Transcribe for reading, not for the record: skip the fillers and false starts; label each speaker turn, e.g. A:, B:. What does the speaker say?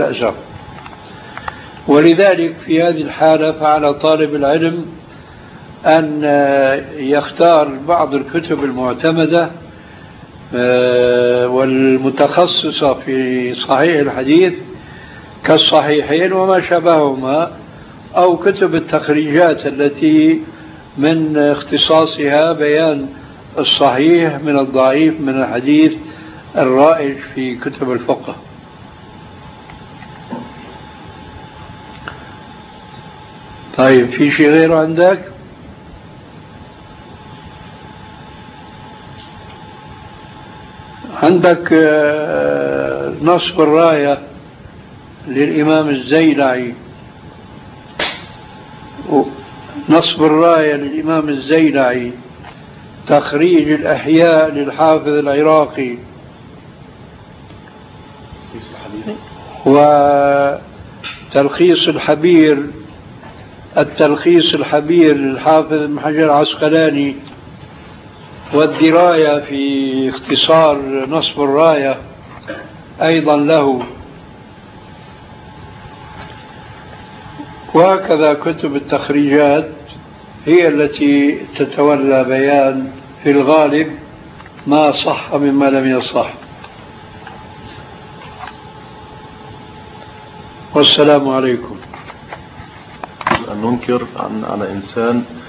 A: بأسه. ولذلك في هذه الحالة فعلى طالب العلم أن يختار بعض الكتب المعتمدة والمتخصصة في صحيح الحديث كالصحيحين وما شابههما، أو كتب التخريجات التي من اختصاصها بيان الصحيح من الضعيف من الحديث الرائج في كتب الفقه. طيب، في شيء غيره عندك؟ عندك نصب الراية للإمام الزيلعي، نصب الراية للإمام الزيلعي، تخريج الأحياء للحافظ العراقي، وتلخيص الحبير، التلخيص الحبير للحافظ ابن حجر العسقلاني، والدراية في اختصار نصب الراية أيضا له، وهكذا كتب التخريجات هي التي تتولى بيان في الغالب ما صح مما لم يصح. والسلام عليكم.
B: أن ننكر على إنسان